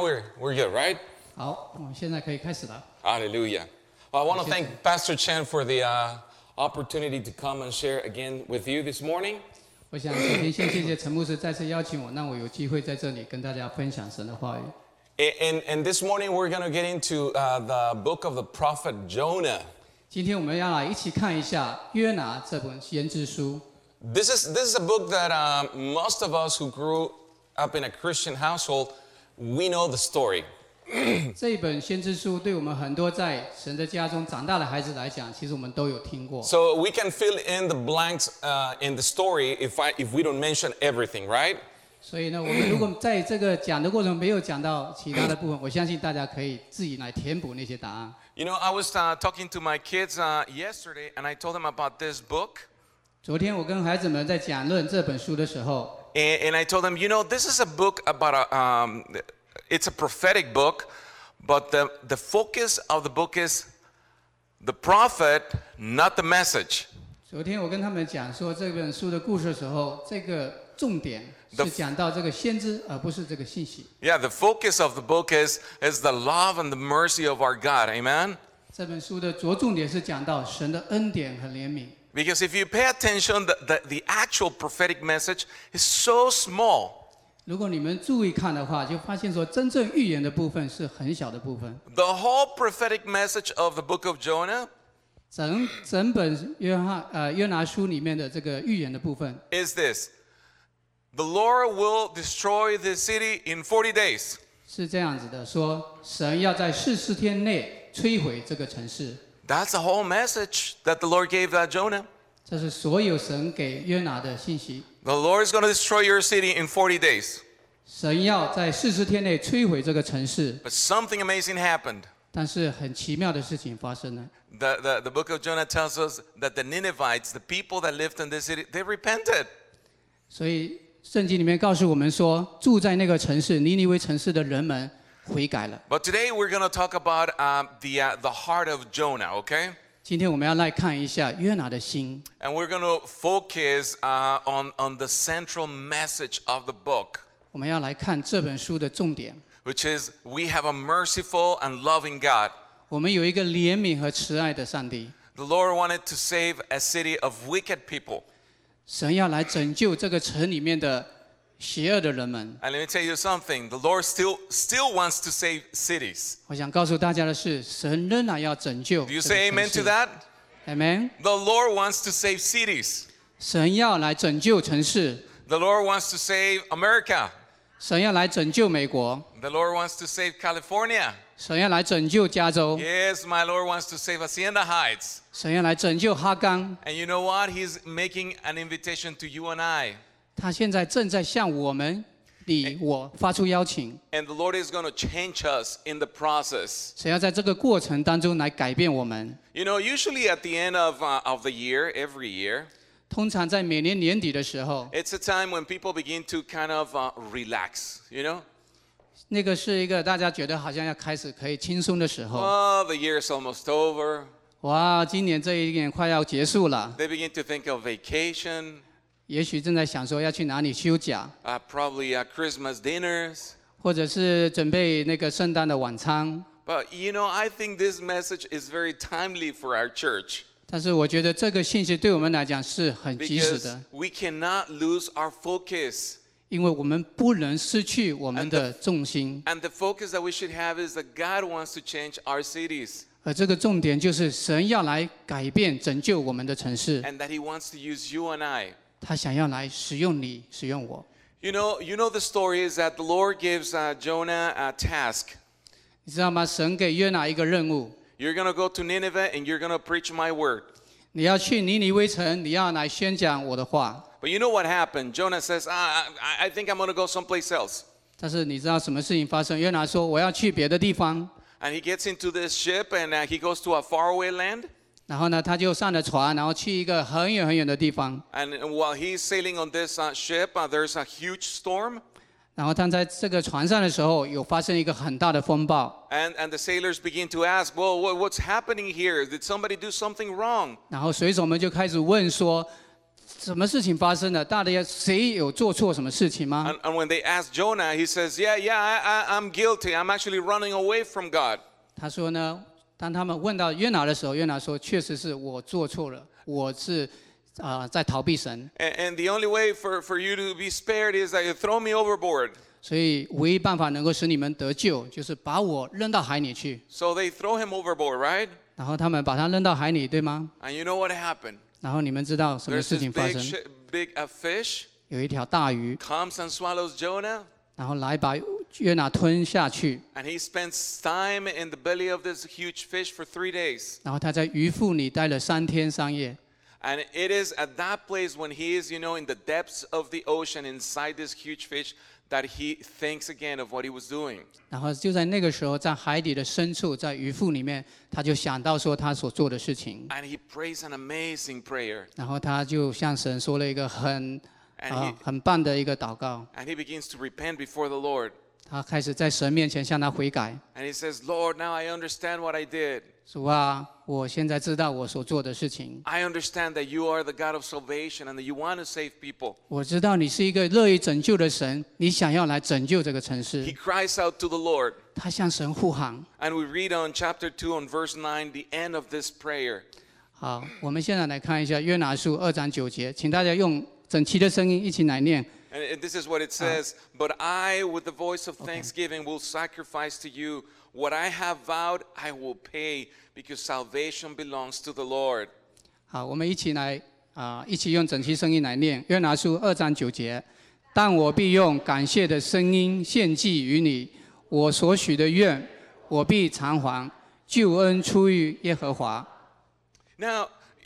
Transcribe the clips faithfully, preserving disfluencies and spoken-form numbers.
now we're we're good, right? 好，我们现在可以开始了。 Hallelujah. Well, I want to thank Pastor Chen for the uh, opportunity to come and share again with you this morning. 我想首先先谢谢陈牧师再次邀请我，让我有机会在这里跟大家分享神的话语。 And, and this morning we're going to get into uh, the book of the prophet Jonah. 今天我们要来一起看一下约拿这本先知书。 This is this is a book that uh, most of us who grew up in a Christian household, we know the story. 这一本先知书对我们很多在神的家中长大的孩子来讲，其实我们都有听过。 So we can fill in the blanks uh, in the story if I if we don't mention everything, right? 所以呢，我们如果在这个讲的过程没有讲到其他的部分，我相信大家可以自己来填补那些答案。 You know, I was uh, talking to my kids uh, yesterday, and I told them about this book. 昨天我跟孩子们在讲论这本书的时候， And, and I told them, you know, this is a book about a, um, it's a prophetic book, but the, the focus of the book is the prophet, not the message. 昨天我跟他们讲说这本书的故事的时候，这个重点是讲到这个先知，而不是这个信息。 Yeah, the focus of the book is, is the love and the mercy of our God, amen? 这本书的着重点是讲到神的恩典和怜悯。 Because if you pay attention, the, the, the actual prophetic message is so small. 如果你们注意看的话，就发现说真正预言的部分是很小的部分。 The whole prophetic message of the book of Jonah 整整本约翰呃约拿书里面的这个预言的部分， is this. The Lord will destroy the city in forty days. 是这样子的，说神要在四十天内摧毁这个城市。 That's the whole message that the Lord gave uh, Jonah. 这是所有神给约拿的信息。 The Lord is going to destroy your city in forty days. 神要在四十天内摧毁这个城市， But something amazing happened. 但是很奇妙的事情发生了。 The, the, the book of Jonah tells us that the Ninevites, the people that lived in this city, they repented. 所以圣经里面告诉我们说，住在那个城市尼尼微城市的人们悔改了。 But today we're going to talk about uh, the, uh, the heart of Jonah, okay? 今天我们要来看一下约拿的心， And we're going to focus uh, on, on the central message of the book, 我们要来看这本书的重点。 which is we have a merciful and loving God. 我们有一个怜悯和慈爱的上帝， The Lord wanted to save a city of wicked people. 神要来拯救这个城里面的邪恶的人们。 And let me tell you something, the Lord still, still wants to save cities. 我想告诉大家的是，神仍然要拯救 Do 这 you 个 say 城 amen 市。 to that? Amen。 The Lord wants to save cities. 神要来拯救城市， The Lord wants to save America. 神要来拯救美国， The Lord wants to save California. 神要来拯救加州， Yes, my Lord wants to save Hacienda Heights. 神要来拯救哈冈。 And you know what? He's making an invitation to you and I. 他现在正在向我们、你、我发出邀请， And the Lord is going to change us in the process. 神要在这个过程当中来改变我们。 You know, usually at the end of, uh, of the year, every year, 通常在每年年底的时候， it's a time when people begin to kind of uh, relax, you know? 那个是一个大家觉得好像要开始可以轻松的时候。 Oh, the year is almost over. 哇，今年这一年快要结束了， They begin to think of vacation, 也许正在想说要去哪里休假， uh, probably uh, Christmas dinners. 或者是准备那个圣诞的晚餐。 But you know, I think this message is very timely for our church 但是我觉得这个信息对我们来讲是很及时 because 的， we cannot lose our focus. 因为我们不能失去我们的重心， And the focus that we should have is that God wants to change our cities 而这个重点就是神要来改变、拯救我们的城市， and that He wants to use you and I. 他想要来使用你、使用我。 You know, you know the story is that the Lord gives uh, Jonah a task. 你知道吗？神给约拿一个任务， You're going to go to Nineveh and you're going to preach my word. 你要去尼尼微城，你要来宣讲我的话。 But you know what happened? Jonah says, ah, I, I think I'm going to go someplace else. 但是你知道什么事情发生？约拿说：“我要去别的地方。” And he gets into this ship and uh, he goes to a faraway land. 然后呢，他就上了船，然后去一个很远很远的地方。 And while he's sailing on this uh, ship, uh, there's a huge storm. 然后他在这个船上的时候，有发生一个很大的风暴。 And, and the sailors begin to ask, well, what, what's happening here? Did somebody do something wrong? 然后水手们就开始问说：“ 什么事情发生了？大家谁有做错什么事情吗？ And, and when they asked Jonah, he says, yeah, yeah, I, I, I'm guilty. I'm actually running away from God. 他说呢，当他们问到约拿的时候，约拿说：“确实是我做错了，我是啊、呃、在逃避神。 And, and the only way for, for you to be spared is that you throw me overboard. 所以唯一办法能够使你们得救，就是把我扔到海里去。 So they throw him overboard, right? 然后他们把他扔到海里，对吗？ And you know what happened? 然后你们知道什么 There's 事 this 情发 big, 生？ sh- big uh, fish 有一条大鱼， comes and swallows Jonah. 然后来把约拿吞下去。 And he spends time in the belly of this huge fish for three days. 然后他在鱼腹里待了三天三夜。 And it is at that place when he is, you know, in the depths of the ocean inside this huge fish that he thinks again of what he was doing. 然后就在那个时候，在海底的深处，在鱼腹里面，他就想到说他所做的事情。 And he prays an amazing prayer. 然后他就向神说了一个很 And 啊 he, 很棒的一个祷告。 and he begins to repent before the Lord. 他开始在神面前向他悔改。 And he says, Lord, now I understand what I did. 主啊，我现在知道我所做的事情。 I understand that you are the God of salvation and that you want to save people. 我知道你是一个乐意拯救的神，你想要来拯救这个城 He 市。 cries out to the Lord. 他向神呼喊。 And we read on chapter two on verse nine, the end of this prayer. 好，我们现在来看一下约拿书二章九节，请大家用整齐的声音一起来念。 And this is what it says. But I, with the voice of thanksgiving, will sacrifice to you. What I have vowed, I will pay, because salvation belongs to the Lord. 好，我们一起来啊、一起用整齐声音来念约拿书二章九节。但我必用感谢的声音献祭于你，我所许的愿，我必偿还。救恩出于耶和华。 Now,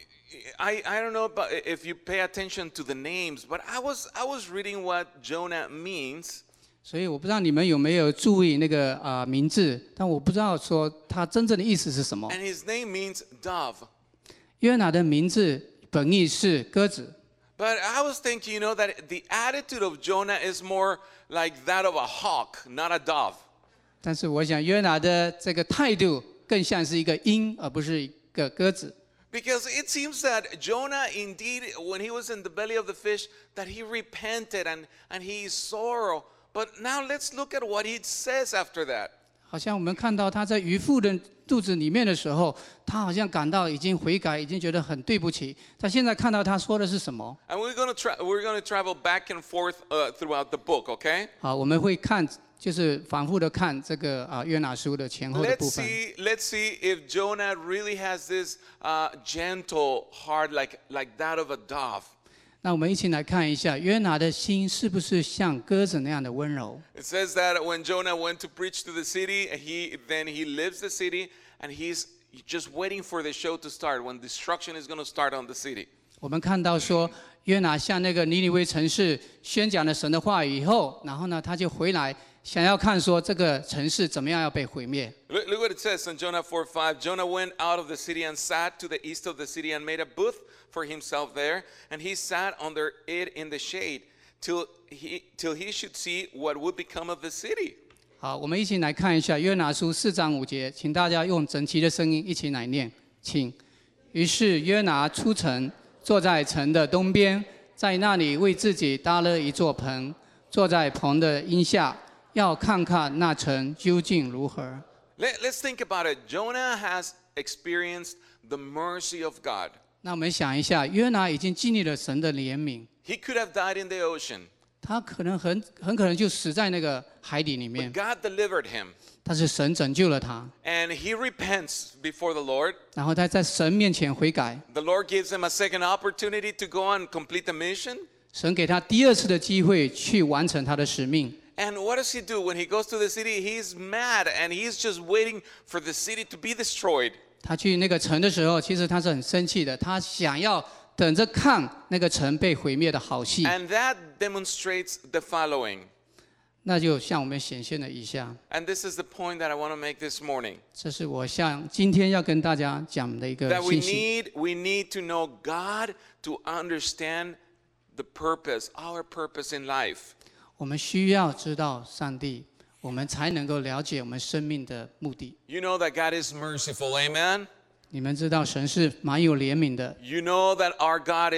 I, I don't know about if you pay attention to the names, but I was, I was reading what Jonah means. 所以我不知道你们有没有注意那个啊、名字，但我不知道说它真正的意思是什么。 And his name means dove. 约拿的名字本意是鸽子， But I was thinking, you know, that the attitude of Jonah is more like that of a hawk, not a dove. 但是我想约拿的这个态度更像是一个鹰，而不是一个鸽子。 Because it seems that Jonah, indeed, when he was in the belly of the fish, that he repented and, and he sorrow. But now let's look at what he says after that. 好像我们看到他在渔夫的肚子里面的时候，他好像感到已经悔改，已经觉得很对不起。他现在看到他说的是什么？ And we're going to tra- we're going to travel back and forth uh, throughout the book, okay? 好，我们会看，就是反复的看这个啊约拿书的前后的部 Let's 分。 see, let's see if Jonah really has this uh, gentle heart like, like that of a dove. 那我们一起来看一下约拿的心是不是像鸽子那样的温柔？ It says that when Jonah went to preach to the city, he then he leaves the city and he's just waiting for the show to start when destruction is going to start on the city. 我们看到说，约拿向那个尼尼微城市宣讲了神的话语以后，然后呢，他就回来，想要看说这个城市怎么样要被毁灭。 Look, look what it says in Jonah four five. Jonah went out of the city and sat to the east of the city and made a booth for himself there, and he sat under it in the shade till he till he should see what would become of the city. 好，我们一起来看一下约拿书四章五节，请大家用整齐的声音一起来念，请。于是约拿出城，坐在城的东边，在那里为自己搭了一座棚，坐在棚的荫下，要看看那城究竟如何。 Let, let's think about it. Jonah has experienced the mercy of God. 那我们想一下，约拿已经经历了神的怜悯， He could have died in the ocean, 他可能很很可能就死在那个海底里 but 面， God delivered him. 但是神拯救了他， And he repents before the Lord. 然后他在神面前悔改， The Lord gives him a second opportunity to go and complete the mission. 神给他第二次的机会去完成他的使命。 And what does he do? When he goes to the city, he's mad and he's just waiting for the city to be destroyed. 他去那个城的时候，其实他是很生气的，他想要等着看那个城被毁灭的好戏。 And that demonstrates the following. 那就向我们显现了以下， And this is the point that I want to make this morning. 这是我向今天要跟大家讲的一个 That we 信息。 need, we need to know God to understand the purpose, our purpose in life. 我们需要知道上帝，我们才能够了解我们生命的目的。 You know that God is merciful, amen? 你们知道神是蛮有怜悯的， You know that our God is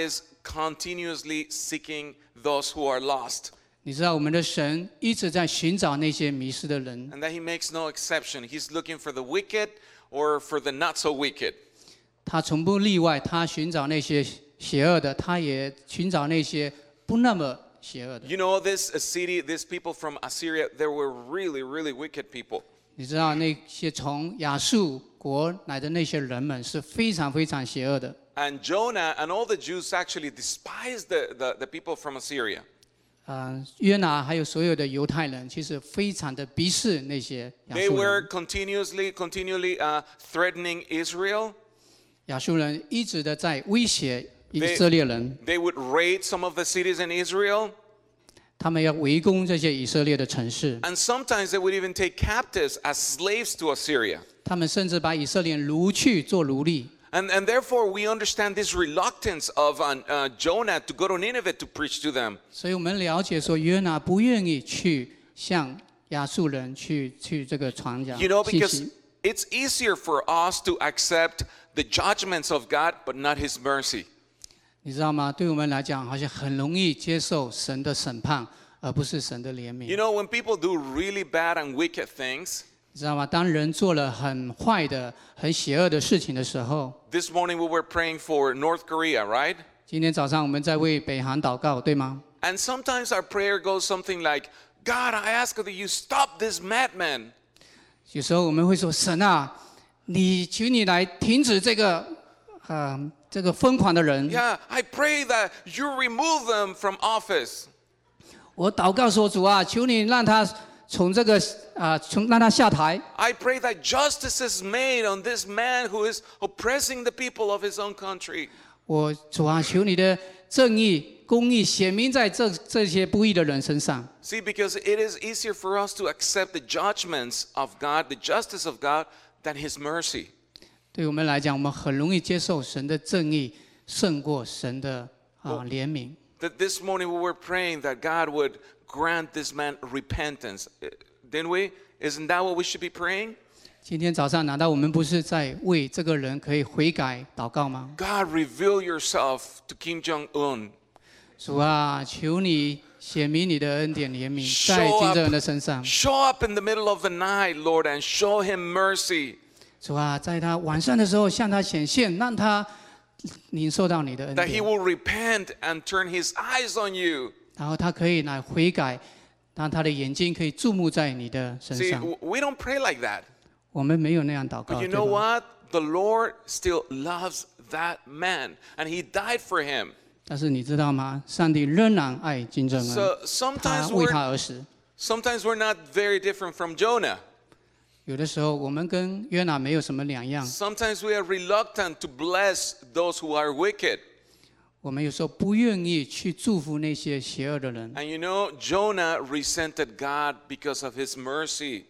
continuously seeking those who are lost. 你知道我们的神一直在寻找那些迷失的人， And that he makes no exception. He's looking for the wicked or for the not so wicked. 他从不例外，他寻找那些邪恶的，他也寻找那些不那么邪恶的。 You know, this uh, city, these people from Assyria, they were really, really wicked people. 你知道那些从亚述国来的那些人们是非常非常邪恶的。 And Jonah and all the Jews actually despised the, the, the people from Assyria. 呃，约拿还有所有的犹太人，其实非常的鄙视那些亚 They 述 were 人。 continuously, continually uh, threatening Israel. 亚述人一直的在威胁以 They- 色列人， They would raid some of the cities in Israel. 他们要围攻这些以色列的城市， And sometimes they would even take captives as slaves to Assyria. 他们甚至把以色列人掳去做奴隶。 And, and therefore, we understand this reluctance of uh, uh, Jonah to go to Nineveh to preach to them. 所以我们了解说，约拿不愿意去向亚述人去去这个传讲 You know, 信 because 息。 it's easier for us to accept the judgments of God, but not His mercy. 你知道吗？对我们来讲，好像很容易接受神的审判，而不是神的怜悯。 You know, when people do really bad and wicked things, 你知道吗？当人做了很坏的、很邪恶的事情的时候， this morning we were praying for North Korea, right? 今天早上我们在为北韩祷告，对吗？ And sometimes our prayer goes something like, God, I ask that you stop this madman. 有时候我们会说：“神啊，你求你来停止这个，呃，这个疯狂的人。 Yeah, I pray that you remove them from office. 我祷告说：主啊，求你让他从这个啊，从让他下台。 I pray that justice is made on this man who is oppressing the people of his own country. 我主啊，求你的正义、公义显明在这这些不义的人身上。 See, because it is easier for us to accept the judgments of God, the justice of God, than His mercy. 对我们来讲，我们很容易接受神的正义胜过神的啊怜悯。 That this morning we were praying that God would grant this man repentance. Uh, Didn't we? Isn't that what we should be praying? 今天早上，难道我们不是在为这个人可以悔改祷告吗？ God, reveal yourself to Kim Jong-un. 主啊，求你显明你的恩典怜悯 Show 在 up 金正人的身上。 Show up in the middle of the night, Lord, and show him mercy. 主啊，在他晚上的时候向他显现，让他领受到你的恩 That he 典， will repent and turn his eyes on you. 然后他可以来悔改，让他的眼睛可以注目在你的身 See, 上。 w- we don't pray like that. 我们没有那样祷 But 告， you 对 know 吧？ what? The Lord still loves that man, and he died for him. 但是你知道吗？上帝仍然爱金正恩， So 他 sometimes 为 we're 他而死。 sometimes we're not very different from Jonah. 有的时候我们跟约拿没有什么两样， Sometimes we are reluctant to bless those who are wicked. 我们有时候不愿意去祝福那些邪恶的人。 And you know, Jonah resented God because of his mercy.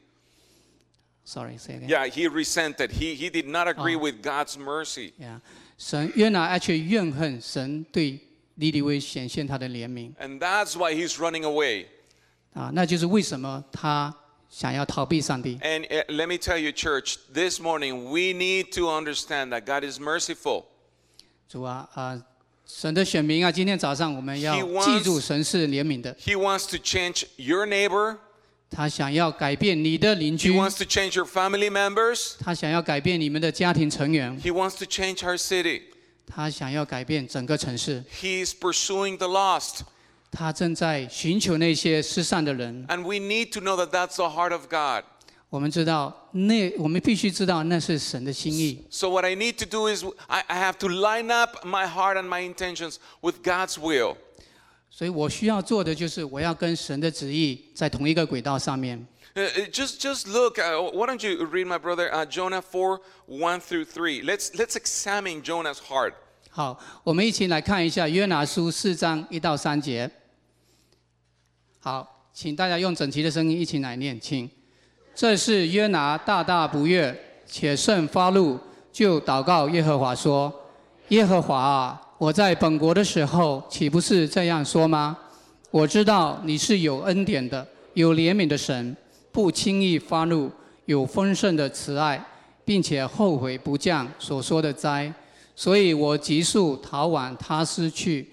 Sorry, say again. Yeah, he resented. He, he did not agree Oh. with God's mercy. Yeah，神约拿却怨恨神对尼尼微显现他的怜悯 And that's why he's running away. 啊，那就是为什么他想要逃避上帝。 And uh, let me tell you, church, this morning we need to understand that God is merciful. 主啊啊，神的选民啊，今天早上我们要 He wants- 记住神是怜悯的， He wants to change your neighbor. 他想要改变你的邻 He 居， wants to change your family members. 他想要改变你们的家庭成员， He wants to change our city. 他想要改变整个城市。 He is pursuing the lost. 他正在寻求那些失散的人。 And we need to know that that's the heart of God. 我们知道，那我们必须知道那是神的心意。 So what I need to do is I, I have to line up my heart and my intentions with God's will. 所以我需要做的就是，我要跟神的旨意在同一个轨道上面。 Uh, uh, just, just look. Uh, why don't you read, my brother, uh, Jonah four, one through three. Let's, let's examine Jonah's heart. 好，我们一起来看一下约拿书四章一到三节。好，请大家用整齐的声音一起来念，请。这是约拿大大不悦，且甚发怒，就祷告耶和华说：“耶和华啊，我在本国的时候，岂不是这样说吗？我知道你是有恩典的，有怜悯的神，不轻易发怒，有丰盛的慈爱，并且后悔不降所说的灾。所以我急速逃往他斯去，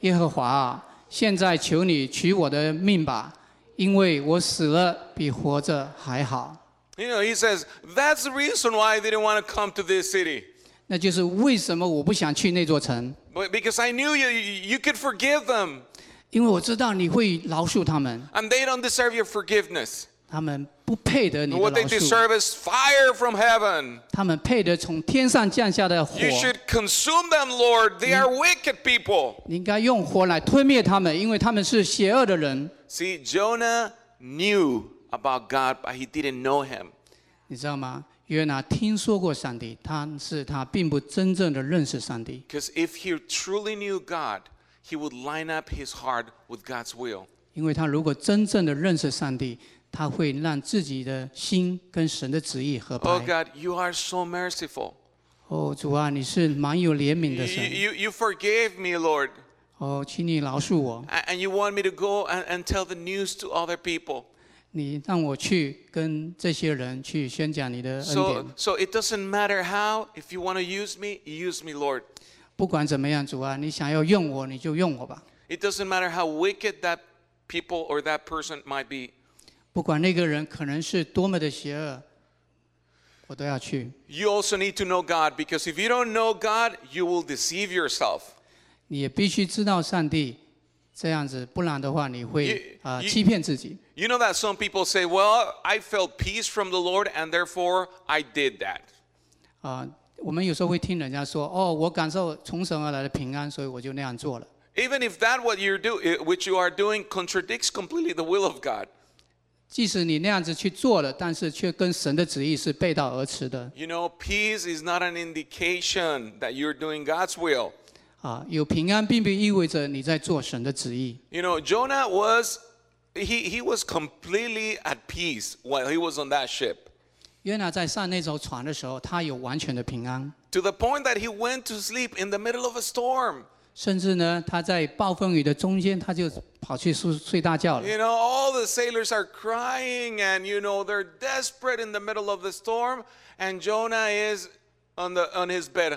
耶和华啊，现在求你取我的命吧，因为我死了比活着还好。” You know, he says, that's the reason why I didn't want to come to this city. 那就是为什么我不想去那座城， But because I knew you, you could forgive them. 因为我知道你会饶恕他们， And they don't deserve your forgiveness. 他们不配得你的 What 饶 they 恕， deserve is fire from heaven. 他们配得从天上降下的火。 You should consume them, Lord. They are wicked people. 你应该用火来吞灭他们，因为他们是邪恶的人。 See, Jonah knew about God, but he didn't know him. 你知道吗？约拿听说过上帝，但是他并不真正的认识上帝。 Because if he truly knew God, he would line up his heart with God's will. 因为他如果真正的认识上帝，他会让自己的心跟神的旨意合 Oh 拍。 God, you are so merciful. 哦，主啊，你是蛮有怜悯 You, 的神。 you, you forgave me, Lord. 哦，请你饶恕我， A- And you want me to go and, and tell the news to other people. 你让我去跟这些人去宣讲你的恩 So, 典。 so it doesn't matter how. If you want to use me, use me, Lord. 不管怎么样，主啊，你想要用我，你就用我吧。 It doesn't matter how wicked that people or that person might be. 不管那个人可能是多么的邪恶，我都要去。 You also need to know God, because if you don't know God, you will deceive yourself. 你也必须知道上帝，这样子，不然的话你会 You- 啊、 you- 欺骗自己。 You know that some people say, well, I felt peace from the Lord and therefore I did that. 啊、我们有时候会听人家说，哦，我感受从神而来的平安，所以我就那样做了。 Even if that what you're do, which you are doing contradicts completely the will of God. 即使你那样子去做了，但是却跟神的旨意是背道而驰的。 You know, peace is not an indication that you're doing God's will. 啊，有平安并不意味着你在做神的旨意。 You know, Jonah was, he, he was completely at peace while he was on that ship. 约拿在上那艘船的时候，他有完全的平安， To the point that he went to sleep in the middle of a storm. 甚至呢，他在暴风雨的中间，他就跑去睡睡大觉了。 You know, all the sailors are crying and, you know, they're desperate in the middle of the storm. And Jonah is on, the, on his bed,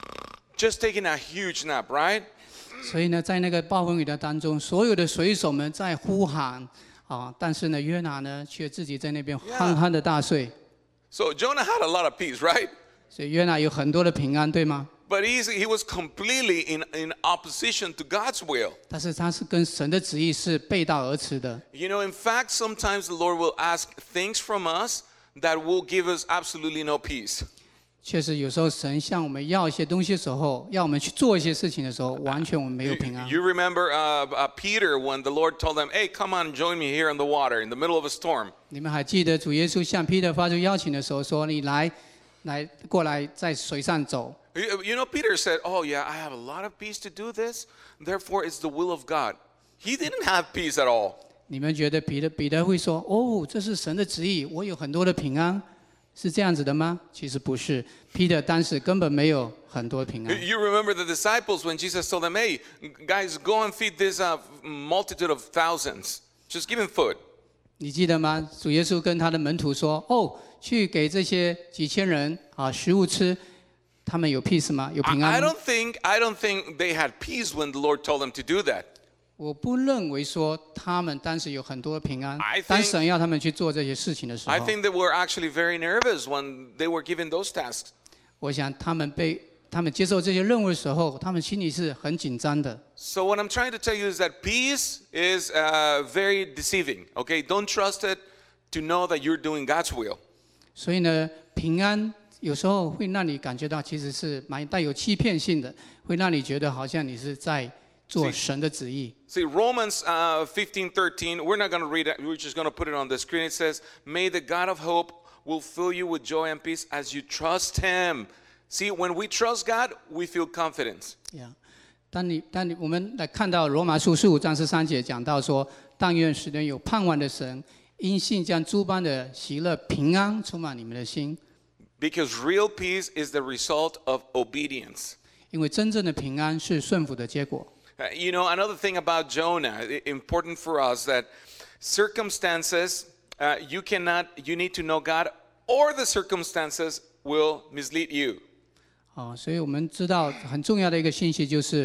just taking a huge nap, right? 所以呢，在那个暴风雨的当中，所有的水手们在呼喊啊，但是呢，约拿呢却自己在那边憨憨的大睡。 So Jonah had a lot of peace, right? 所以约拿有很多的平安，对吗？ But he's, he was completely in, in opposition to God's will. 但是他是跟神的旨意是背道而驰的。 You know, in fact, sometimes the Lord will ask things from us that will give us absolutely no peace. 确实，有时候神向我们要一些东西的时候，要我们去做一些事情的时候，完全我们没有 You, 平安。 you remember uh, uh, Peter when the Lord told him, hey, come on, join me here in the water in the middle of a storm. 你们还记得主耶稣向彼得发出邀请的时候说：“你来，来过来，在水上走。” You, you know, Peter said, oh, yeah, I have a lot of peace to do this. Therefore, it's the will of God. He didn't have peace at all. 你们觉得彼得彼得会说：“哦，这是神的旨意，我有很多的平安，是这样子的吗？”其实不是，彼得当时根本没有很多平安。 You remember the disciples when Jesus told them, hey, guys, go and feed this uh, multitude of thousands. Just give them food. 你记得吗？主耶稣跟他的门徒说：“哦，去给这些几千人啊食物吃，他们有 peace 吗？有 I, 平 I 安吗 don't think I don't think they had peace when the Lord told them to do that. 我不认为说他们当时有很多平安 I think-。 当神要他们去做这些事情的时 I 候， think they were actually very nervous when they were given those tasks. 我想他们被他们接受这些任务的时候，他们心里是很紧张的。 So what I'm trying to tell you is that peace is uh, very deceiving. Okay, don't trust it to know that you're doing God's will. 所以呢，平安有时候会让你感觉到其实是蛮带有欺骗性的，会让你觉得好像你是在做神的旨意。 See, Romans uh, fifteen thirteen, we're not going to read it, we're just going to put it on the screen. It says, may the God of hope will fill you with joy and peace as you trust him. See, when we trust God, we feel confidence. Yeah. 当你当你我们来看到罗马书十五章十三节讲到说，但愿使人有盼望的神，因信将诸般的喜乐平安充满你们的心， Because real peace is the result of obedience. 因为真正的平安是顺服的结果。 Uh, you know, another thing about Jonah, i- important for us, that circumstances, uh, you cannot, you need to know God, or the circumstances will mislead you. 哦，所以我们知道很重要的一个信息就是，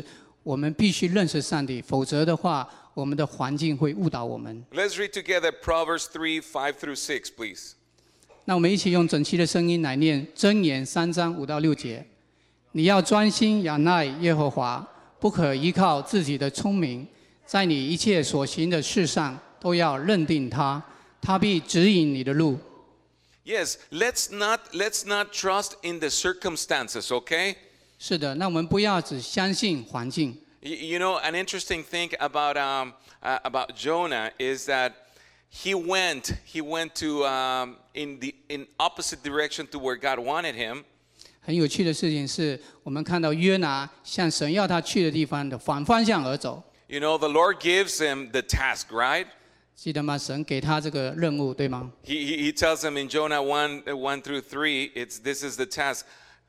我们必须认识上帝，否则的话，我们的环境会误导我们。 Let's read together Proverbs three, five through six, please. 那我们一起用整齐的声音来念箴言三章五到六节。你要专心仰赖耶和华，不可依靠自己的聪明，在你一切所行的事上都要认定他，他必指引你的路。 Yes, let's not let's not trust in the circumstances, okay? 是的，那我们不要只相信环境。 You, you know, an interesting thing about um, uh, about Jonah is that he went he went to um, in the in opposite direction to where God wanted him. 很有趣的事情是，我们看到约拿向神要他去的地方的反方向而走。 You know, the Lord gives him the task, right? 记得吗？神给他这个任务，对吗？ He, he, he tells him in Jonah one, uh, one through three, it's, this is the task.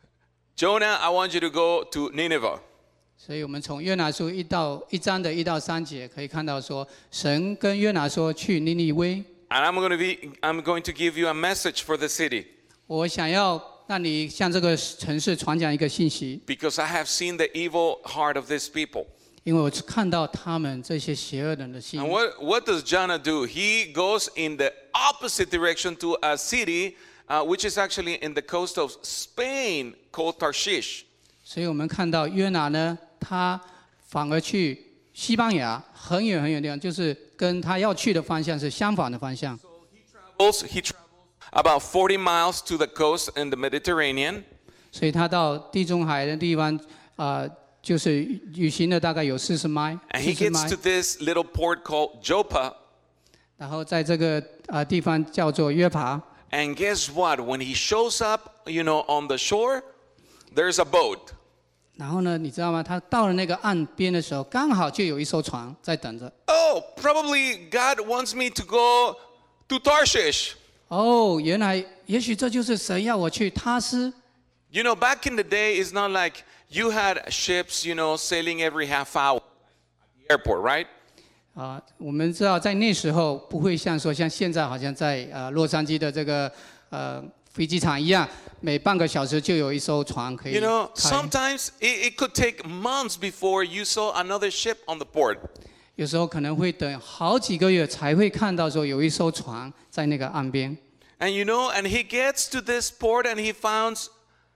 Jonah, I want you to go to Nineveh. 所以我们从约拿书一到一章的一到三节可以看到说，神跟约拿说去尼尼微， And I'm going to be, I'm going to give you a message for the city 我想要让你向这个城市传讲一个信息， because I have seen the evil heart of these people. 因为我看到他们这些邪恶人的心 And。what, what does Jonah do? He goes in the opposite direction to a city uh, which is actually in the coast of Spain called Tarshish. 所以我们看到约拿呢，他反而去西班牙很远很远的地方，就是跟他要去的方向是相反的方向。 Also, he travels about forty miles to the coast in the Mediterranean. 所以他到地中海的地方，呃，就是旅行了大概有四十迈， And 四 he 十 gets 迈 to。this little port called Joppa. 然后在这个呃地方叫做约帕。 And guess what? When he shows up, you know, on the shore, there's a boat. 然后呢，你知道吗？他到了那个岸边的时候，刚好就有一艘船在等着。 Oh, probably God wants me to go to Tarshish. 哦，原来也许这就是神要我去他斯。 You know, back in the day, it's not like you had ships, you know, sailing every half hour at the airport, right? 啊，我们知道在那时候不会像说像现在好像在呃洛杉矶的这个呃飞机场一样，每半个小时就有一艘船可以 You know, 开。 sometimes it, it could take months before you saw another ship on the port. 有时候可能会等好几个月才会看到说有一艘船在那个岸边。 And you know, and he gets to this port and he finds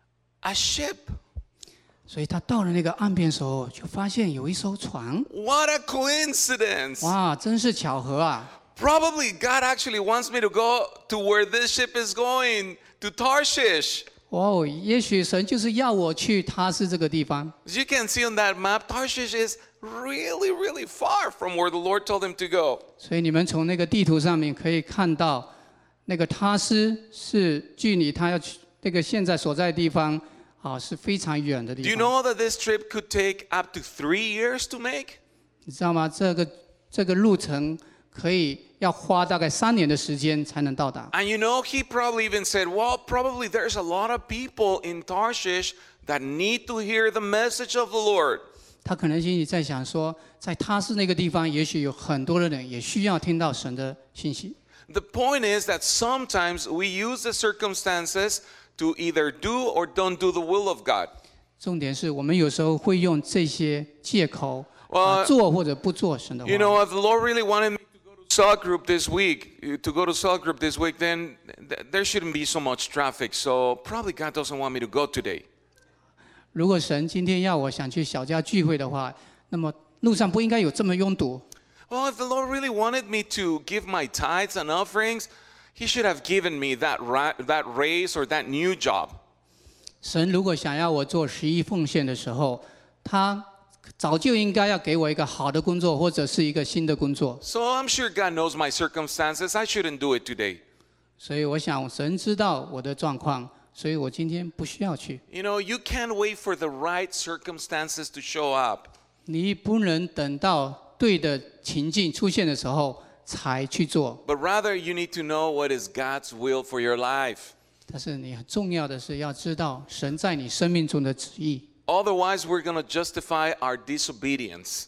a ship. 所以他到了那个岸边的时候，就发现有一艘船。 What a coincidence! 哇，真是巧合啊！ Probably God actually wants me to go to where this ship is going, to Tarshish. 哇哦，也许神就是要我去他是这个地方。 As you can see on that map, Tarshish is really, really far from where the Lord told him to go. 所以你们从那个地图上面可以看到，那个他斯是距离他要去那个现在所在的地方啊是非常远的地 Do you 方。 know that this trip could take up to three years to make? 你知道吗？这个这个路程可以要花大概三年的时间才能到达。 And you know, he probably even said, well, probably there's a lot of people in Tarshish that need to hear the message of the Lord. 他可能心里在想说，在他是那个地方，也许有很多的人也需要听到神的信息。 The point is that sometimes we use the circumstances to either do or don't do the will of God. 重点是我们有时候会用这些借口， 呃啊做或者不做神的话。 You know, if the Lord really wanted me to go to cell group this week, to go to cell group this week, then th- there shouldn't be so much traffic. So probably God doesn't want me to go today. 如果神今天要我想去小家聚会的话，那么路上不应该有这么拥堵。 Well, if the Lord really wanted me to give my tithes and offerings, He should have given me that ra- that raise or that new job. 神如果想要我做十一奉献的时候，他早就应该要给我一个好的工作，或者是一个新的工作。 So I'm sure God knows my circumstances. I shouldn't do it today. 所以我想神知道我的状况，所以我今天不需要去。 You know, you can't wait for the right circumstances to show up. 你不能等到对的情境出现的时候才去做， But rather, you need to know what is God's will for your life. 但是你很重要的是要知道神在你生命中的旨意。 Otherwise, we're going to justify our disobedience.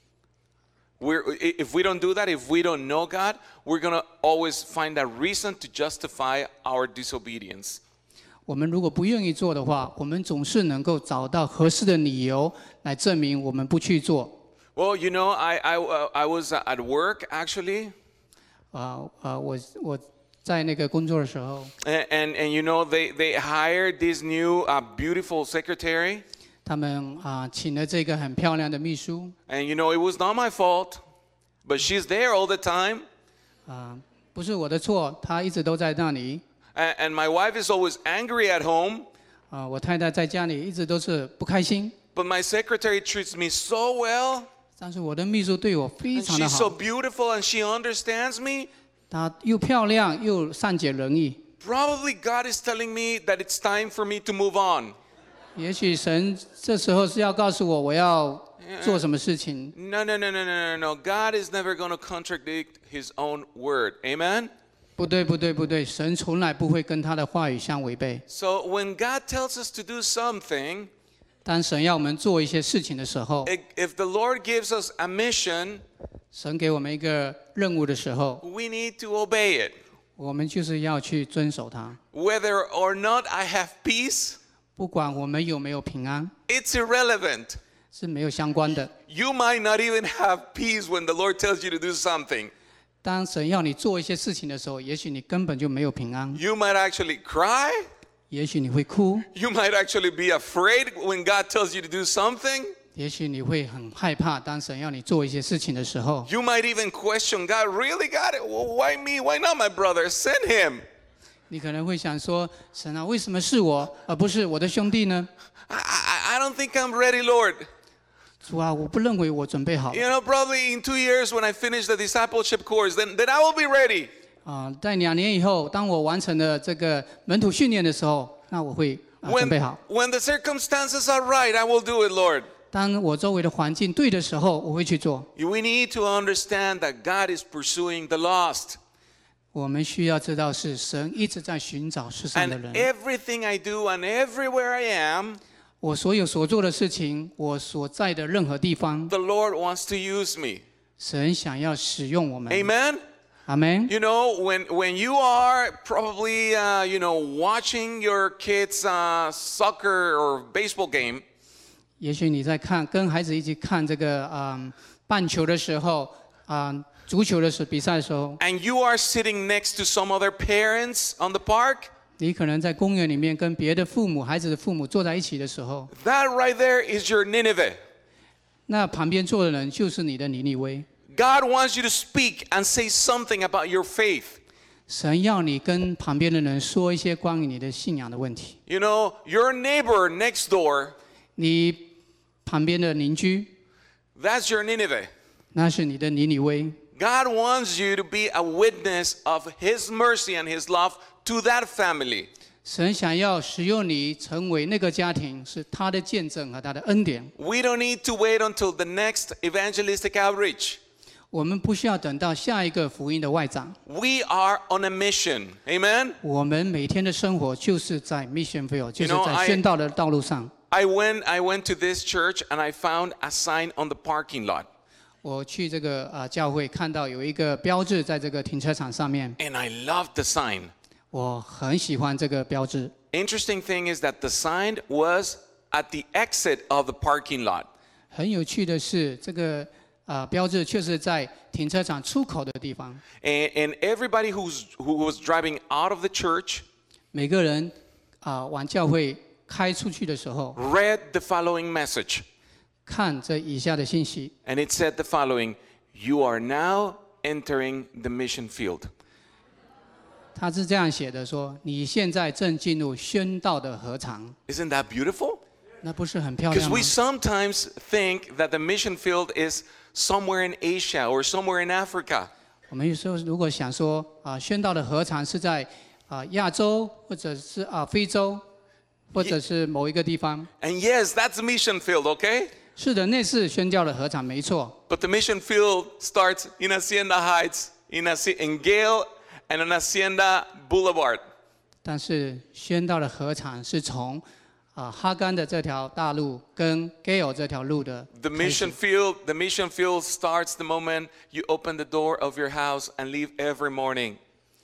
We're, if we don't do that, if we don't know God, we're going to always find a reason to justify our disobedience. 我们如果不愿意做的话，我们总是能够找到合适的理由来证明我们不去做。 Well, you know, I I uh, I was at work actually. 啊啊，我我在那个工作的时候， And, and, and you know, they, they hired this new uh, beautiful secretary. 他们啊请了这个很漂亮的秘书 And you know, it was not my fault, but she's there all the time. 啊，不是我的错，她一直都在那里 And, and my wife is always angry at home, 啊。我太太在家里一直都是不开心， but my secretary treats me so well. 但是我的秘书对我非 And 常的 she's so 好， beautiful and she understands me. 她又漂亮又善解人意。 Probably God is telling me that it's time for me to move on. 也许神这时候是要告诉我我要做什么事情。 No, no, no, no, no, no, no. God is never going to contradict his own word. Amen? 不对，不对，不对，神从来不会跟他的话语相违背。 So when God tells us to do something, 当神要我们做一些事情的时候， if if the Lord gives us a mission, 神给我们一个任务的时候， we need to obey it. 我们就是要去遵守它。 Whether or not I have peace, 不管我们有没有平安， it's irrelevant. 是没有相关的。 You might not even have peace when the Lord tells you to do something. 当神要你做一些事情的时候，也许你根本就没有平安， You might actually cry. 也许你会哭， You might actually be afraid when God tells you to do something. 也许你会很害怕。当神要你做一些事情的时候， You might even question God, really, God? Well, why me? Why not my brother? Send him. 你可能会想说：神啊，为什么是我，而不是我的兄弟呢？ I, I, I don't think I'm ready, Lord. 主啊，我不认为我准备好 You know, probably in two years when I finish the discipleship course, then, then I will be ready. 啊、在两年以后，当我完成了这个门徒训练的时候，那我会、啊、准 When, 备好。 when the circumstances are right, I will do it, Lord. 当我周围的环境对的时候，我会去做。 We need to understand that God is pursuing the lost. 我们需要知道，是神一直在寻找世上的 And 人。 everything I do and everywhere I am, 我所有所做的事情，我所在的任何地方， the Lord wants to use me. 神想要使用我们。 Amen? 阿门。 You know, when, when you are probably, uh, you know, watching your kids' uh, soccer or baseball game, 也许你在看跟孩子一起看这个嗯棒球的时候，啊、足球的时比赛的时候， and you are sitting next to some other parents on the park, 你可能在公园里面跟别的父母、孩子的父母坐在一起的时候， that right there is your Nineveh. 那旁边坐的人就是你的尼尼微。 God wants you to speak and say something about your faith. 神要你跟旁边的人说一些关于你的信仰的问题。 You know, your neighbor next door, 你旁边的邻居， that's your Nineveh. 那是你的尼尼微。 God wants you to be a witness of His mercy and His love to that family. 神想要使用你成为那个家庭，是他的见证和他的恩典。 We don't need to wait until the next evangelistic outreach. 我们不需要等到下一个福音的外长， We are on a mission. Amen? 我们每天的生活就是在 mission field， 就是 know, 在 I- 宣道的道路上。 I went, I went to this church and I found a sign on the parking lot. 我去这个呃教会，看到有一个标志在这个停车场上面， And I loved the sign. 我很喜欢这个标志。 Interesting thing is that the sign was at the exit of the parking lot. 很有趣的是，这个呃标志却是在停车场出口的地方。 And, and everybody who's, who was driving out of the church 每个人啊、呃往教会开出去的时候， read the following message. 看这以下的信息。 And it said the following: You are now entering the mission field. 他是这样写的说：“你现在正进入宣道的禾场。 Isn't that beautiful? ” 那不是很漂 Because 亮吗 we？sometimes think that the mission field is somewhere in Asia or somewhere in Africa. 我们有时候如果想说啊，宣道的禾场是在啊亚洲，或者是啊非洲，或者是某一个地方。 And yes, that's the mission field, okay? 是的，那是宣教的禾场，没错。 But the mission field starts in Hacienda Heights, in, Haci- in Gale, and on Hacienda Boulevard. 但是宣道的禾场是从啊哈干的这条大路跟 Gale 这条路的 The 开始 mission field, the mission field starts the moment you open the door of your house and leave every morning.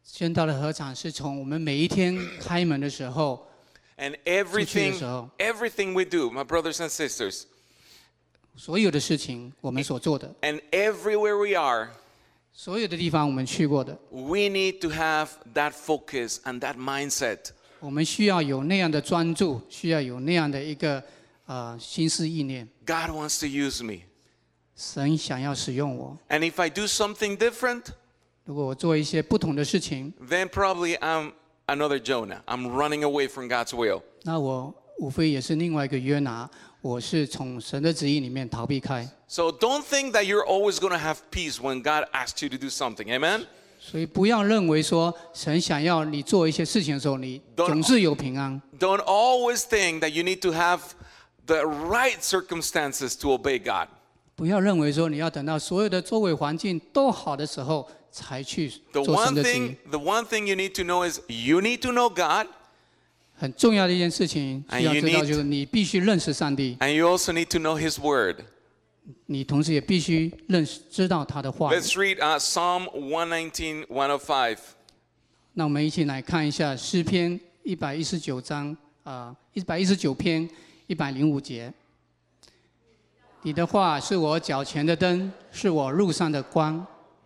宣道的合场是从我们每一天开门的时候， And 出去的 everything, 时候， everything we do, my brothers and sisters, 所有的事情我们所做的， and everywhere we are, 所有的地方我们去过的， we need to have that focus and that mindset. 我们需要有那样的专注，需要有那样的一个呃心思意念。 God wants to use me. 神想要使用我， And if I do something different, 如果我做一些不同的事情， then probably I'm another Jonah. I'm running away from God's will. 那我无非也是另外一个约拿，我是从神的旨意里面逃避开。 So don't think that you're always going to have peace when God asks you to do something. Amen? 所以不要认为说神想要你做一些事情的时候，你 Don't- 总是有平安。 Don't always think that you need to have the right circumstances to obey God. 不要认为说你要等到所有的周围环境都好的时候才去 The 做神 one 的旨意 thing, the one thing you need to know is you need to know God, 很重要的一件事情 And 需要 you 知道， need- 就是你必须认识上帝， and you also need to know His Word. 你同时也必须认识知道他的话语。 Let's read uh, Psalm one nineteen, one oh five. 那我们一起来看一下诗篇一百一十九章啊，一百一十九篇一百零五节。你的话是我脚前的灯，是我路上的光。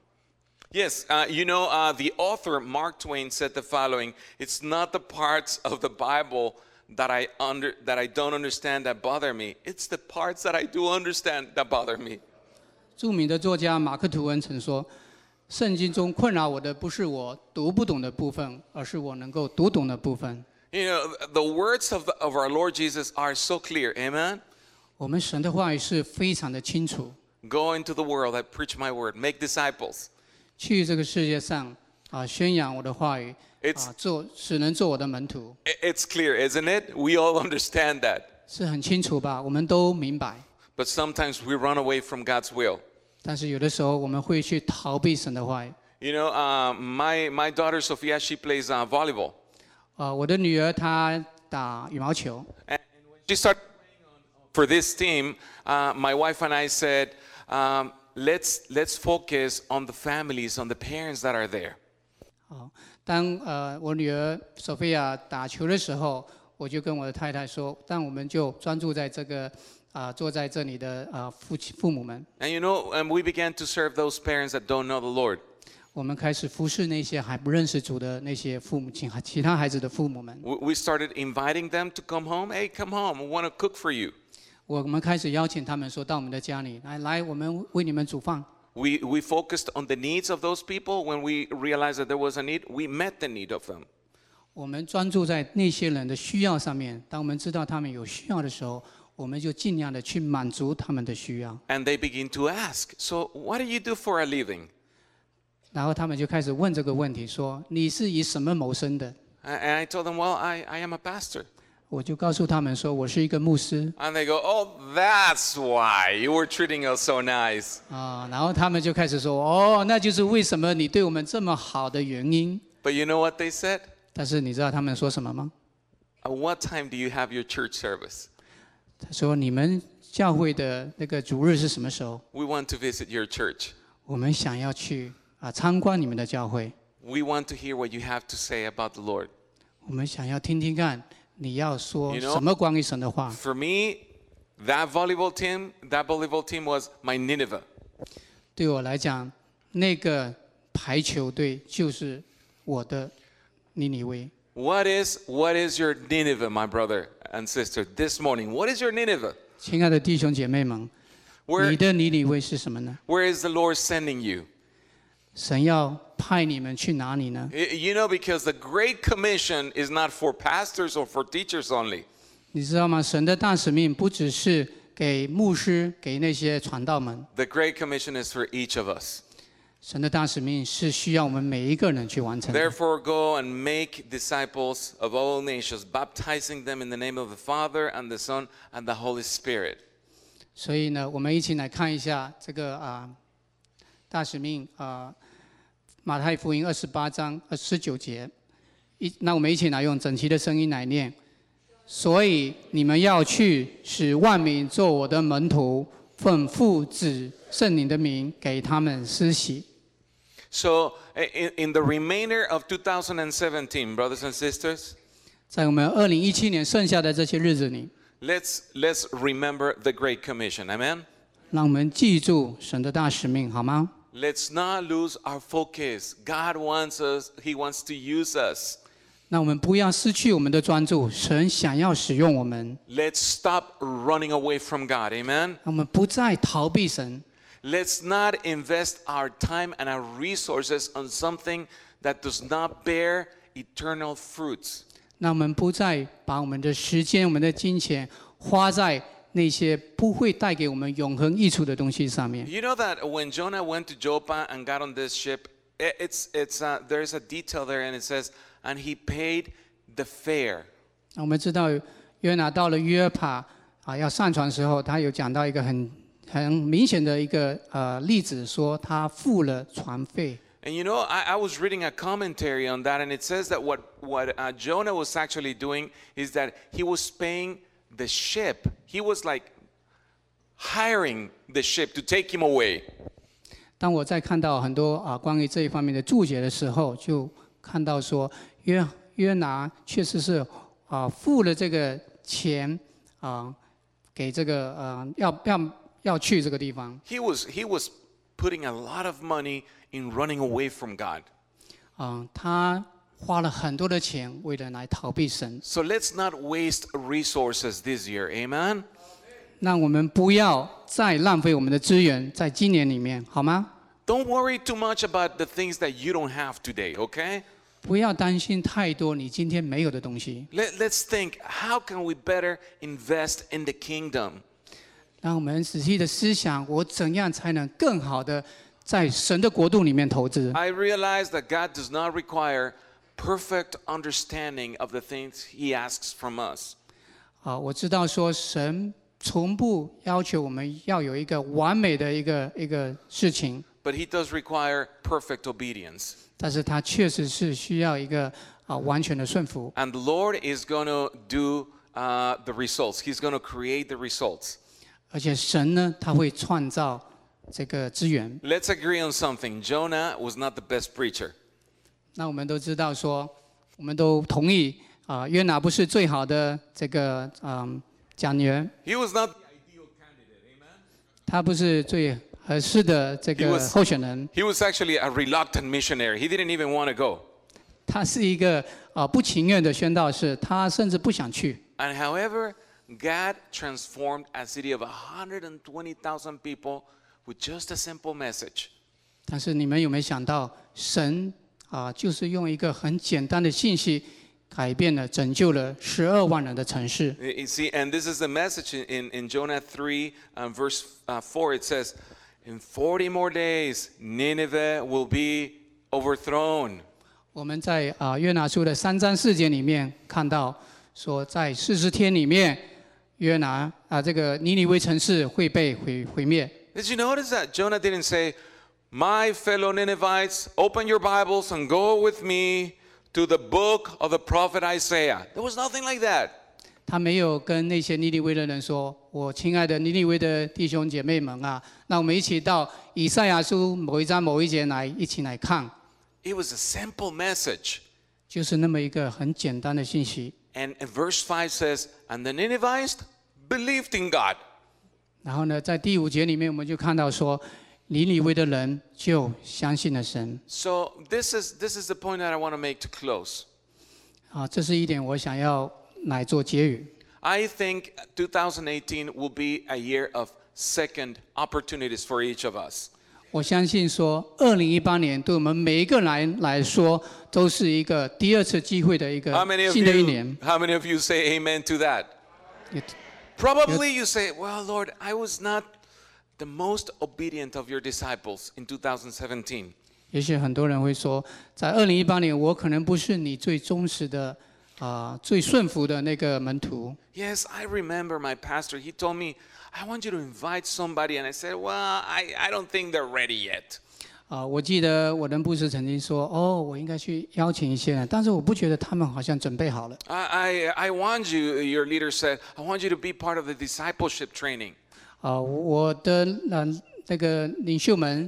Yes, uh, you know, uh, the author, Mark Twain, said the following: It's not the parts of the Bible that I, under, that I don't understand that bother me. It's the parts that I do understand that bother me. 著名的作家马克·吐温曾说：“圣经中困扰我的不是我读不懂的部分，而是我能够读懂的部分。” You know, the words of, the, of our Lord Jesus are so clear. Amen? 我们神的话语是非常的清楚。 Go into the world, I preach my word, make disciples. 去这个世界上啊，宣扬我的话语 It's- 啊，做使能做我的门徒， I- It's clear, isn't it? We all understand that. 是很清楚吧？我们都明白。 But sometimes we run away from God's will. 但是有的时候我们会去逃避神的话语。 You know, uh, my, my daughter Sophia, she plays uh, volleyball. 啊，我的女儿她打羽毛球， And when she started playing on, for this team, uh, my wife and I said, um, let's, let's focus on the families, on the parents that are there. 哦，当呃我女儿索菲亚打球的时候，我就跟我的太太说，但我们就专注在这个啊、坐在这里的啊、父亲父母们， And you know, and we began to serve those parents that don't know the Lord. 我们开始服侍那些还不认识主的那些父母亲，其他孩子的父母们。 We we started inviting them to come home. Hey, come home. We want to cook for you. 我们开始邀请他们说到我们的家里来，来，我们为你们煮饭。 We, we focused on the needs of those people. When we realized that there was a need, we met the need of them. 我们专注在那些人的需要上面。当我们知道他们有需要的时候，我们就尽量的去满足他们的需要。 And they begin to ask, so what do you do for a living? 然后他们就开始问这个问题，说：“你是以什么谋生的 A- And I told them, well, I, I am a pastor.？” 我就告诉他们说：“我是一个牧师。 And they go, oh, that's why you were treating us so nice. ” 啊，然后他们就开始说：“哦，那就是为什么你对我们这么好的原因。 But you know what they said? ” 但是你知道他们说什么吗？ At what time do you have your church service? 他说：“你们教会的那个主日是什么时候？ We want to visit your church. 我们想要去啊参观你们的教会， We want to hear what you have to say about the Lord. 我们想要听听看你要说 You know- 什么关于神的话。” For me, that volleyball team, that volleyball team was my Nineveh. 对我来讲，那个排球队就是我的尼尼微。 What is what is your Nineveh, my brother and sister, this morning? What is your Nineveh? 亲爱的弟兄姐妹们， Where 你的尼尼微是什么呢？ where is the Lord sending you? 神要派你们去哪里呢？ Y- You know, because the Great Commission is not for pastors or for teachers only. 你知道吗？神的大使命不只是给牧师、给那些传道们， The Great Commission is for each of us. 神的大使命是需要我们每一个人去完成的。 Therefore, go and make disciples of all nations, baptizing them in the name of the Father and the Son and the Holy Spirit. 所以呢，我们一起来看一下这个啊大使命啊马太福音二十八章二十九节，一那我们一起来用整齐的声音来念。所以你们要去，使万民做我的门徒，奉父子圣灵的名给他们施洗。 So in, in the remainder of two thousand seventeen, brothers and sisters, 在我们二零一七年剩下的这些日子里， let's let's remember the Great Commission. Amen. 让我们记住神的大使命，好吗？ Let's not lose our focus. God wants us, He wants to use us. 那我们不要失去我们的专注，神想要使用我们， Let's stop running away from God. Amen. 我们不再逃避神， Let's not invest our time and our resources on something that does not bear eternal fruits. 那我们不再把我们的时间、我们的金钱花在那些不会带给我们永恒益处的东西上面。 You know that when Jonah went to Joppa and got on this ship, it- it's, it's, uh, there's a detail there and it says, and he paid the fare. 那我们知道约拿到了约帕啊，要上船的时候，他有讲到一个很很明显的一个呃例子，说他付了船费。 And you know, I, I was reading a commentary on that, and it says that what, what uh, Jonah was actually doing is that he was paying the ship. He was like hiring the ship to take him away. 当我在看到很多啊关于这一方面的注解的时候，就看到说约约拿确实是啊付了这个钱啊给这个呃要要要去这个地方 He was, he was putting a lot of money in running away from God. 啊，他花了很多的钱为了来逃避神。 So let's not waste resources this year. Amen. 那我们不要再浪费我们的资源在今年里面，好吗？ Don't worry too much about the things that you don't have today, okay? 不要担心太多你今天没有的东西。 Let, let's think, how can we better invest in the kingdom? 让我们仔细的思想，我怎样才能更好的在神的国度里面投资？ I realize that God does not require perfect understanding of the things He asks from us. 啊，我知道说神从不要求我们要有一个完美的一个一个事情， But He does require perfect obedience. 但是他确实是需要一个啊完全的顺服。 And the Lord is going to do uh, the results. He's going to create the results. 而且神呢，他会创造这个资源。 Let's agree on something. Jonah was not the best preacher. 那我们都知道说，我们都同意啊，约拿不是最好的这个嗯讲员， He was not. 他不是最合适的这 He 个 was- 候选人， He was actually a reluctant missionary. He didn't even want to go. 他是一个啊不情愿的宣道士，他甚至不想去。 And however, God transformed a city of one hundred twenty thousand people with just a simple message. 但是你们有没有想到，神啊就是用一个很简单的信息，改变了、拯救了十二万人的城市。 You see, and this is the message in, in, in Jonah three, um, verse uh, four. It says, in forty more days, Nineveh will be overthrown. 我们在啊约拿书的三章四节里面看到，说在四十天里面，约拿啊这个尼尼微城市会被毁毁灭。 Did you notice that Jonah didn't say, my fellow Ninevites, open your Bibles and go with me to the book of the prophet Isaiah? There was nothing like that. 他没有跟那些尼尼微的人说：“我亲爱的尼尼微的弟兄姐妹们啊，那我们一起到以赛亚书某一章某一节来一起来看， It was a simple message. 就是那么一个很简单的信息。 And in verse five says, and the Ninevites believed in God. 然后呢，在第五节里面，我们就看到说，尼尼微的人就相信了神。 So this is this is the point that I want to make to close. 啊，这是一点我想要来做结语。 I think twenty eighteen will be a year of second opportunities for each of us. 我相信说，二零一八年对我们每一个人来说，都是一个第二次机会的一个 How many of 新的一 you 年。 how many of you say amen to that? 也 Probably you say, well, Lord, I was not the most obedient of your disciples in twenty seventeen. 也许很多人会说，在二零一八年，我可能不是你最忠实的、啊、最顺服的那个门徒。 Yes, I remember my pastor. He told me, I want you to invite somebody. And I said, well, I, I don't think they're ready yet. 啊、我记得我的牧师曾经说，哦，我应该去邀请一些人，但是我不觉得他们好像准备好了。 I, I, I want you, your leader said, I want you to be part of the discipleship training. 啊、我的呃那个领袖们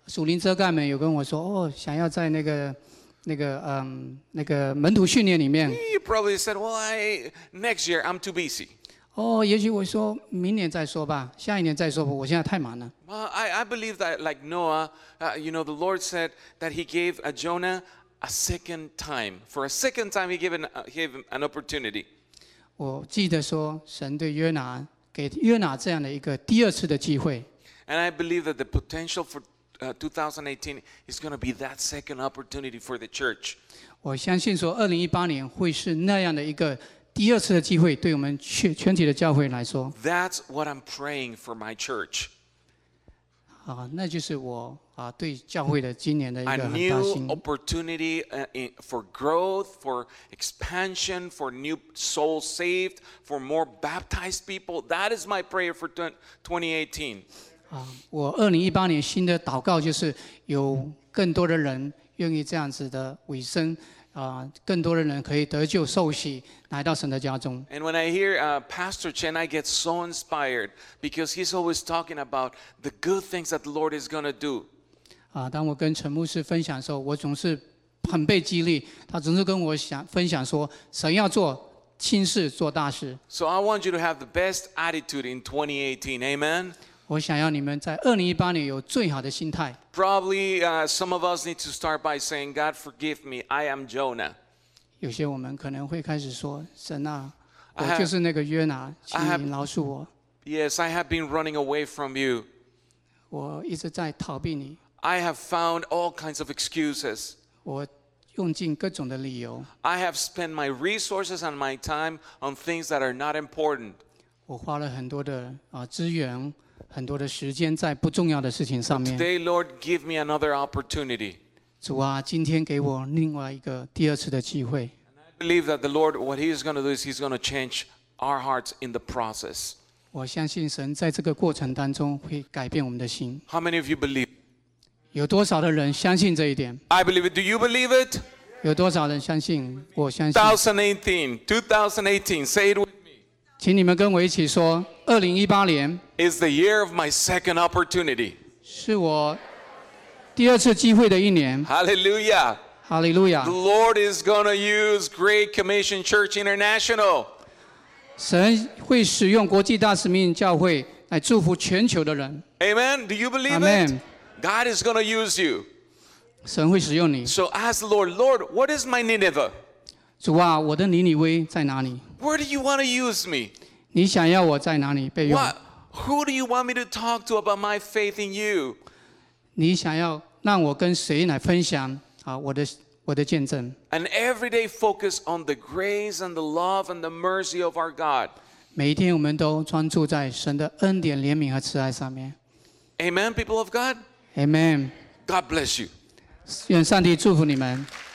属灵遮盖们有跟我说，哦，想要在那个那个嗯那个门徒训练里面， You probably said, well, I, next year I'm too busy. 哦，也许我说明年再说吧，下一年再说吧，我现在太忙了。 Well, I, I believe that, like Noah, uh, you know, the Lord said that He gave uh, Jonah a second time. For a second time, He gave, an, uh, gave him an opportunity. 我记得说，神对约拿给约拿这样的一个第二次的机会。 And I believe that the potential for uh, twenty eighteen is going to be that second opportunity for the church. 我相信说，二零一八年会是那样的一个第二次的机会，对我们全全体的教会来说， That's what I'm praying for my church. 啊，那就是我啊对教会的今年的一 A 个很大 new 心。 opportunity uh, in, for growth, for expansion, for new souls saved, for more baptized people. That is my prayer for twenty eighteen. 啊，我二零一八年新的祷告就是有更多的人愿意这样子的委身，啊，更多的人可以得救受洗，来到神的家中。 And when I hear uh, Pastor Chen, I get so inspired because he's always talking about the good things that the Lord is going to do. 啊，当我跟陈牧师分享的时候，我总是很被激励。他总是跟我想分享说，神要做轻事，做大事。 So I want you to have the best attitude in twenty eighteen. Amen. 我想要你们在二零一八年有最好的心态。 Probably uh, some of us need to start by saying, God, forgive me. I am Jonah. 有些我们可能会开始说：“神啊，我 I have- 就是那个约拿，请 I have- 你饶恕我， Yes, I have been running away from you. 我一直在逃避你， I have found all kinds of excuses. 我用尽各种的理由， I have spent my resources and my time on things that are not important. 我花了很多的啊资源、很多的时间在不重要的事情上面。 Today, Lord, give me another opportunity. 主啊，今天给我另外一个第二次的机会。 I believe that the Lord, what He is going to do is He's going to change our hearts in the process. 我相信神在这个过程当中会改变我们的心。 How many of you believe? 有多少的人相信这一点？ I believe it. Do you believe it? 有多少人相信？我相信。 twenty eighteen, twenty eighteen, say it with me, 请你们跟我一起说：二零一八年 is the year of my second opportunity. 是我第二次机会的一年。 Hallelujah. 哈利路亚 The！Lord is going to use Great Commission Church International. 神会使用国际大使命教会来祝福全球的人。 Amen. Do you believe Amen. it? God is going to use you. 神会使用你。 So ask the Lord, Lord, what is my Nineveh? 主啊，我的尼尼微在哪里？ Where do you want to use me? 你想要我在哪里被用？ What? Who do you want me to talk to about my faith in you? 你想要让我跟谁来分享啊我的我的见证？ An everyday focus on the grace and the love and the mercy of our God. 每一天我们都专注在神的恩典、怜悯和慈爱上面。 Amen, people of God? Amen。 God bless you. 愿上帝祝福你们。